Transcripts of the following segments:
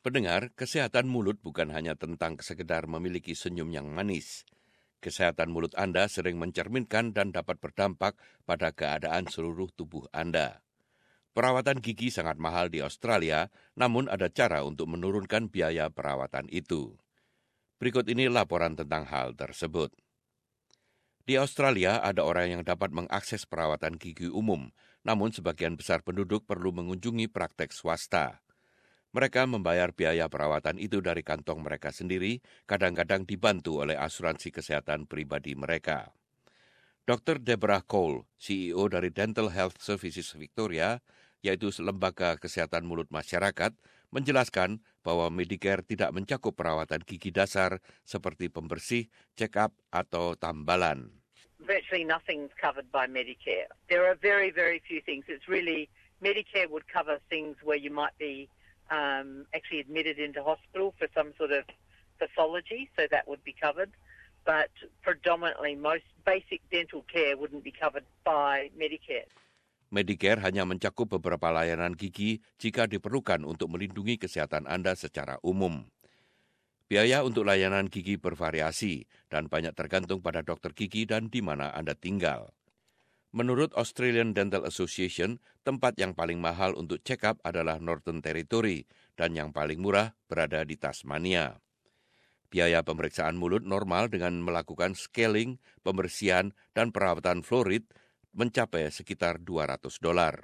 Pendengar, kesehatan mulut bukan hanya tentang sekedar memiliki senyum yang manis. Kesehatan mulut Anda sering mencerminkan dan dapat berdampak pada keadaan seluruh tubuh Anda. Perawatan gigi sangat mahal di Australia, namun ada cara untuk menurunkan biaya perawatan itu. Berikut ini laporan tentang hal tersebut. Di Australia, ada orang yang dapat mengakses perawatan gigi umum, namun sebagian besar penduduk perlu mengunjungi praktek swasta. Mereka membayar biaya perawatan itu dari kantong mereka sendiri, kadang-kadang dibantu oleh asuransi kesehatan pribadi mereka. Dr. Deborah Cole, CEO dari Dental Health Services Victoria, yaitu lembaga kesehatan mulut masyarakat, menjelaskan bahwa Medicare tidak mencakup perawatan gigi dasar seperti pembersih, check-up, atau tambalan. Virtually nothing's covered by Medicare. There are very, very few things. It's really, Medicare would cover things where you might be actually admitted into hospital for some sort of pathology, so that would be covered. But predominantly, most basic dental care wouldn't be covered by Medicare. Medicare hanya mencakup beberapa layanan gigi jika diperlukan untuk melindungi kesehatan Anda secara umum. Biaya untuk layanan gigi bervariasi dan banyak tergantung pada dokter gigi dan di mana Anda tinggal. Menurut Australian Dental Association, tempat yang paling mahal untuk check-up adalah Northern Territory dan yang paling murah berada di Tasmania. Biaya pemeriksaan mulut normal dengan melakukan scaling, pembersihan, dan perawatan fluorid mencapai sekitar $200.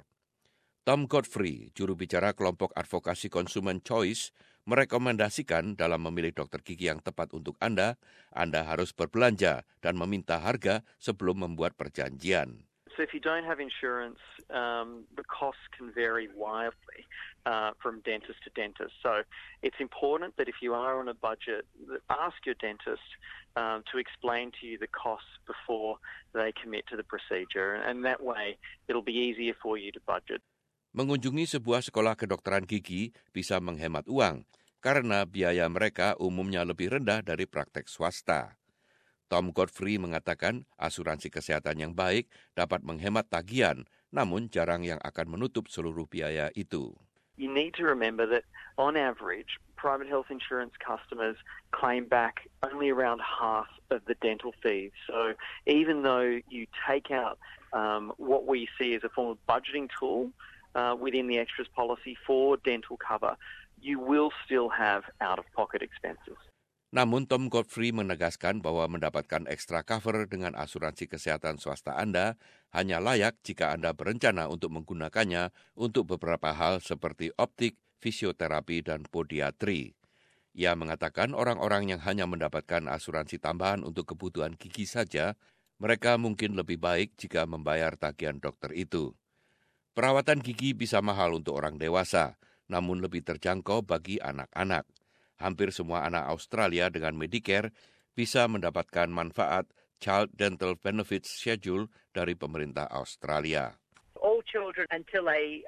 Tom Godfrey, juru bicara kelompok advokasi konsumen Choice, merekomendasikan dalam memilih dokter gigi yang tepat untuk Anda harus berbelanja dan meminta harga sebelum membuat perjanjian. So if you don't have insurance, the costs can vary wildly from dentist to dentist. So it's important that if you are on a budget, ask your dentist to explain to you the costs before they commit to the procedure. And that way, it'll be easier for you to budget. Mengunjungi sebuah sekolah kedokteran gigi bisa menghemat uang karena biaya mereka umumnya lebih rendah dari praktek swasta. Tom Godfrey mengatakan asuransi kesehatan yang baik dapat menghemat tagihan, namun jarang yang akan menutup seluruh biaya itu. You need to remember that on average, private health insurance customers claim back only around half of the dental fees. So even though you take out what we see as a form of budgeting tool within the extras policy for dental cover, you will still have out-of-pocket expenses. Namun Tom Godfrey menegaskan bahwa mendapatkan ekstra cover dengan asuransi kesehatan swasta Anda hanya layak jika Anda berencana untuk menggunakannya untuk beberapa hal seperti optik, fisioterapi, dan podiatri. Ia mengatakan orang-orang yang hanya mendapatkan asuransi tambahan untuk kebutuhan gigi saja, mereka mungkin lebih baik jika membayar tagihan dokter itu. Perawatan gigi bisa mahal untuk orang dewasa, namun lebih terjangkau bagi anak-anak. Hampir semua anak Australia dengan Medicare bisa mendapatkan manfaat Child Dental Benefits Schedule dari pemerintah Australia. All children until they're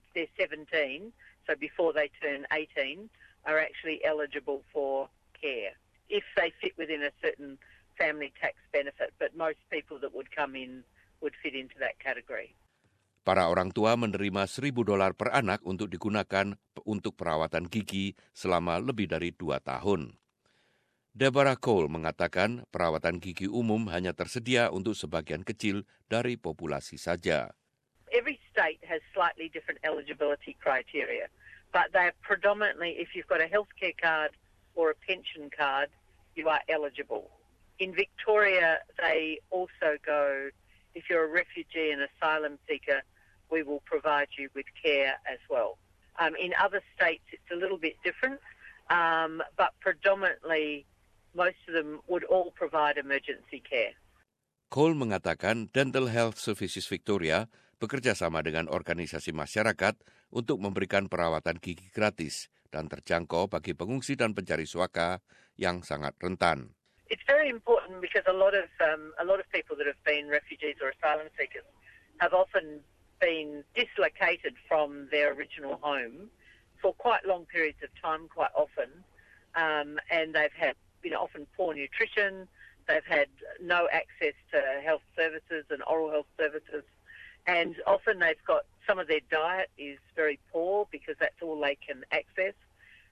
17, so before they turn 18, are actually eligible for care if they fit within a certain family tax benefit, but most people that would come in would fit into that category. Para orang tua menerima $1,000 per anak untuk digunakan untuk perawatan gigi selama lebih dari 2 tahun. Deborah Cole mengatakan perawatan gigi umum hanya tersedia untuk sebagian kecil dari populasi saja. Every state has slightly different eligibility criteria, but they're predominantly, if you've got a healthcare card or a pension card, you are eligible. In Victoria, they also go, if you're a refugee and asylum seeker, we will provide you with care as well. In other states, it's a little bit different, but predominantly, most of them would all provide emergency care. Cole mengatakan Dental Health Services Victoria bekerja sama dengan organisasi masyarakat untuk memberikan perawatan gigi gratis dan terjangkau bagi pengungsi dan pencari suaka yang sangat rentan. It's very important because a lot of people that have been refugees or asylum seekers have often been dislocated from their original home for quite long periods of time, quite often, and they've had often poor nutrition, they've had no access to health services and oral health services, and often they've got some of their diet is very poor because that's all they can access.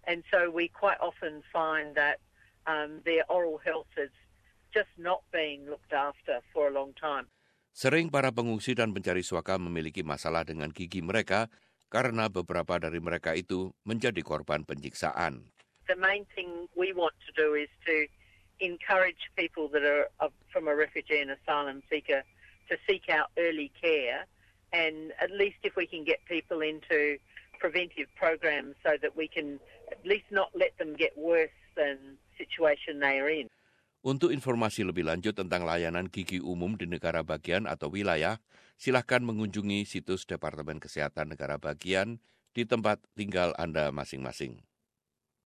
And so we quite often find that their oral health is just not being looked after for a long time. Sering para pengungsi dan pencari suaka memiliki masalah dengan gigi mereka karena beberapa dari mereka itu menjadi korban penyiksaan. The main thing we want to do is to encourage people that are from a refugee and asylum seeker to seek out early care, and at least if we can get people into preventive programs so that we can at least not let them get worse than the situation they are in. Untuk informasi lebih lanjut tentang layanan gigi umum di negara bagian atau wilayah, silakan mengunjungi situs Departemen Kesehatan Negara Bagian di tempat tinggal Anda masing-masing.